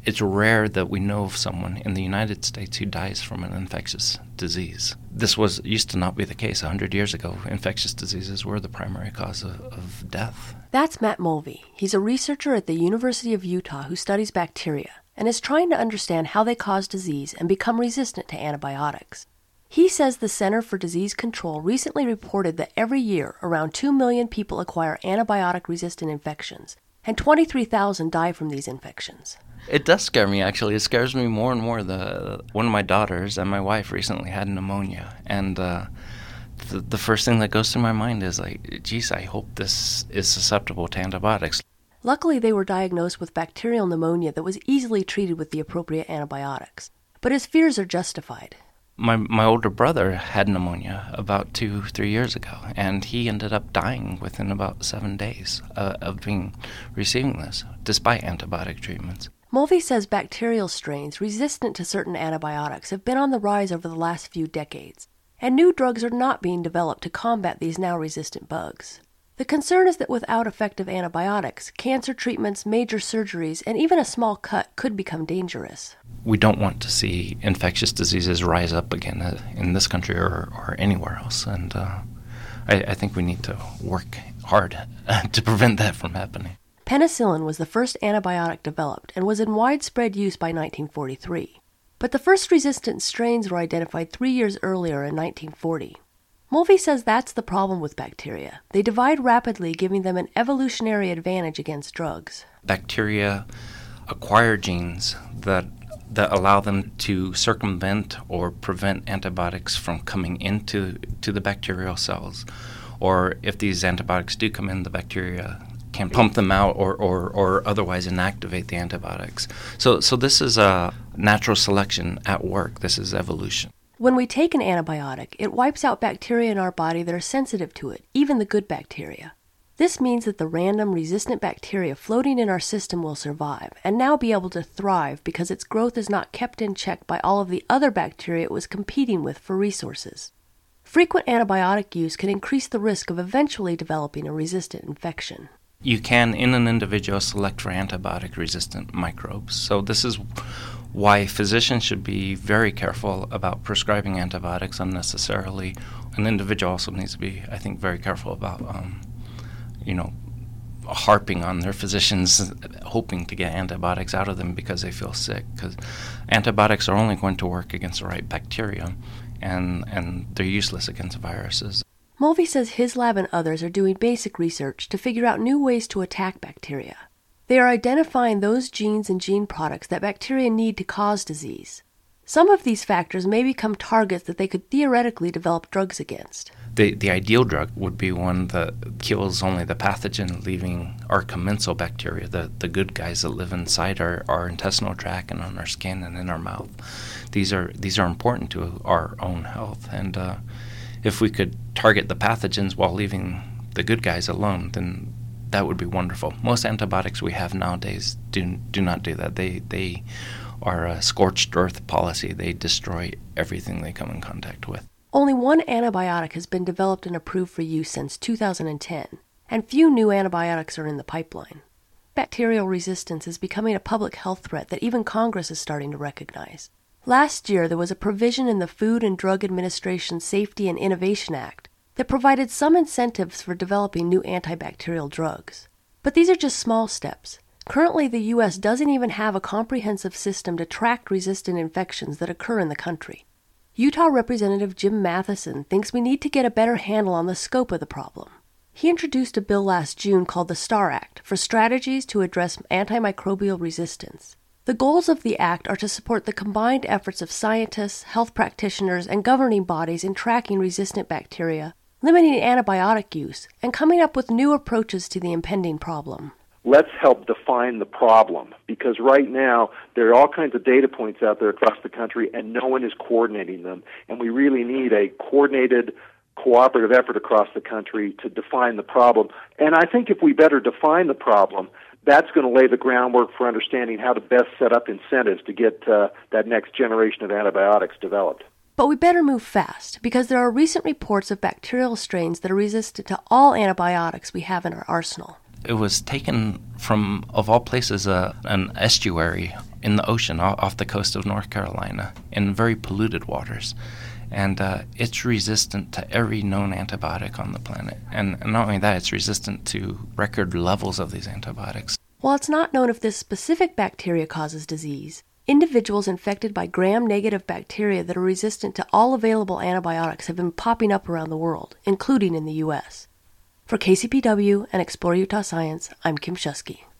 It's rare that we know of someone in the United States who dies from an infectious disease. This used to not be the case. 100 years ago, infectious diseases were the primary cause of death. That's Matt Mulvey. He's a researcher at the University of Utah who studies bacteria and is trying to understand how they cause disease and become resistant to antibiotics. He says the Center for Disease Control recently reported that every year around 2 million people acquire antibiotic-resistant infections, and 23,000 die from these infections. It does scare me, actually. It scares me more and more. One of my daughters and my wife recently had pneumonia, and the first thing that goes through my mind is like, geez, I hope this is susceptible to antibiotics. Luckily, they were diagnosed with bacterial pneumonia that was easily treated with the appropriate antibiotics. But his fears are justified. My older brother had pneumonia about 2-3 years ago, and he ended up dying within about 7 days of receiving this, despite antibiotic treatments. Mulvey says bacterial strains resistant to certain antibiotics have been on the rise over the last few decades, and new drugs are not being developed to combat these now resistant bugs. The concern is that without effective antibiotics, cancer treatments, major surgeries, and even a small cut could become dangerous. We don't want to see infectious diseases rise up again in this country or anywhere else, and I think we need to work hard to prevent that from happening. Penicillin was the first antibiotic developed and was in widespread use by 1943. But the first resistant strains were identified 3 years earlier in 1940. Mulvey says that's the problem with bacteria. They divide rapidly, giving them an evolutionary advantage against drugs. Bacteria acquire genes that allow them to circumvent or prevent antibiotics from coming into the bacterial cells. Or if these antibiotics do come in, the bacteria can pump them out or otherwise inactivate the antibiotics. So this is a natural selection at work. This is evolution. When we take an antibiotic, it wipes out bacteria in our body that are sensitive to it, even the good bacteria. This means that the random resistant bacteria floating in our system will survive and now be able to thrive because its growth is not kept in check by all of the other bacteria it was competing with for resources. Frequent antibiotic use can increase the risk of eventually developing a resistant infection. You can, in an individual, select for antibiotic-resistant microbes. So this is why physicians should be very careful about prescribing antibiotics unnecessarily. An individual also needs to be, I think, very careful about, harping on their physicians, hoping to get antibiotics out of them because they feel sick. Because antibiotics are only going to work against the right bacteria, and they're useless against viruses. Mulvey says his lab and others are doing basic research to figure out new ways to attack bacteria. They are identifying those genes and gene products that bacteria need to cause disease. Some of these factors may become targets that they could theoretically develop drugs against. The ideal drug would be one that kills only the pathogen, leaving our commensal bacteria, the good guys that live inside our intestinal tract and on our skin and in our mouth. These are important to our own health, and if we could target the pathogens while leaving the good guys alone, then that would be wonderful. Most antibiotics we have nowadays do not do that. They are a scorched earth policy. They destroy everything they come in contact with. Only one antibiotic has been developed and approved for use since 2010, and few new antibiotics are in the pipeline. Bacterial resistance is becoming a public health threat that even Congress is starting to recognize. Last year, there was a provision in the Food and Drug Administration Safety and Innovation Act that provided some incentives for developing new antibacterial drugs. But these are just small steps. Currently, the U.S. doesn't even have a comprehensive system to track resistant infections that occur in the country. Utah Representative Jim Matheson thinks we need to get a better handle on the scope of the problem. He introduced a bill last June called the STAR Act for strategies to address antimicrobial resistance. The goals of the act are to support the combined efforts of scientists, health practitioners, and governing bodies in tracking resistant bacteria, limiting antibiotic use, and coming up with new approaches to the impending problem. Let's help define the problem, because right now there are all kinds of data points out there across the country and no one is coordinating them, and we really need a coordinated, cooperative effort across the country to define the problem. And I think if we better define the problem, that's going to lay the groundwork for understanding how to best set up incentives to get that next generation of antibiotics developed. But we better move fast, because there are recent reports of bacterial strains that are resistant to all antibiotics we have in our arsenal. It was taken from, of all places, an estuary in the ocean off the coast of North Carolina in very polluted waters. And it's resistant to every known antibiotic on the planet. And not only that, it's resistant to record levels of these antibiotics. While it's not known if this specific bacteria causes disease, individuals infected by gram-negative bacteria that are resistant to all available antibiotics have been popping up around the world, including in the U.S. For KCPW and Explore Utah Science, I'm Kim Shusky.